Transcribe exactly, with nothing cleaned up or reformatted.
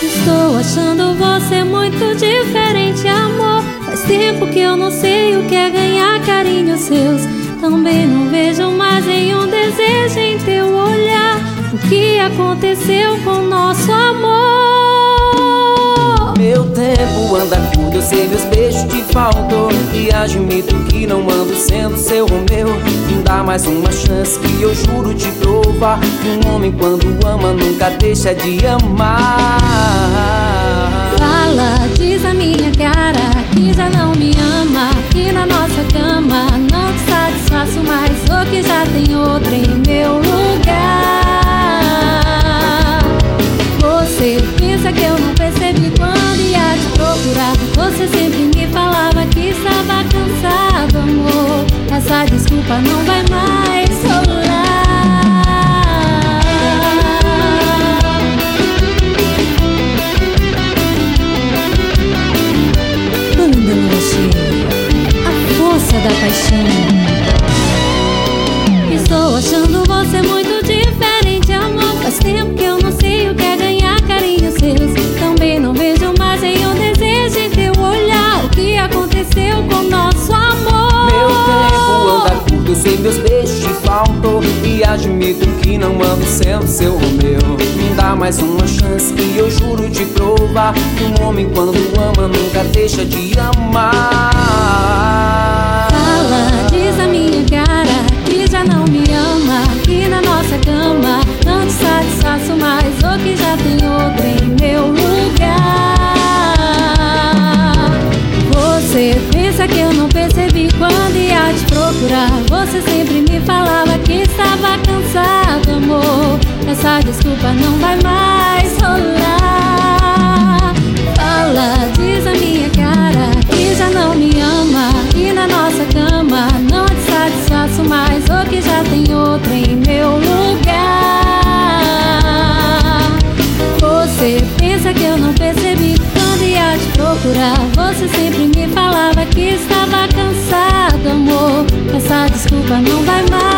Estou achando você muito diferente, amor. Faz tempo que eu não sei o que é ganhar carinhos seus. Também não vejo mais nenhum desejo em teu olhar. O que aconteceu com nosso amor? Meu tempo anda curto, eu sei meus beijos te faltam. E admito que não ando sendo seu Romeu. Me dá mais uma chance que eu juro te provar que um homem quando ama nunca deixa de amar. Fala, diz a minha cara que já não me ama, que na nossa cama não te satisfaço mais, ou que já tem outra em meu lugar. Você pensa que eu não percebi quando ia te procurar. Você sempre me falava que estava cansado, amor. Essa desculpa não vai mais rolar. Banda Luxê, a força da paixão. Estou achando você muito diferente, amor. Faz tempo que eu não sei o que é ganhar carinhos seus. Também não vejo mais nenhum desejo em teu olhar. O que aconteceu com nosso amor? Meu tempo anda curto, eu sei meus beijos te faltam. E admito que não ando sendo seu Romeu. Me dá mais uma chance que eu juro te provar que um homem quando ama nunca deixa de amar. Fala, diz a minha cara que já não me ama, que na nossa cama não te satisfaço mais, ou que já tem outra em meu lugar. Você pensa que eu não percebi quando ia te procurar. Você sempre me falava que estava cansado, amor. Essa desculpa não vai mais rolar. Fala, diz a minha cara que já não me ama, que na nossa cama não te satisfaço mais, ou que já tem outra em meu lugar. Você pensa que eu não percebi quando ia te procurar. Você sempre me falava que estava cansado, amor. Essa desculpa não vai mais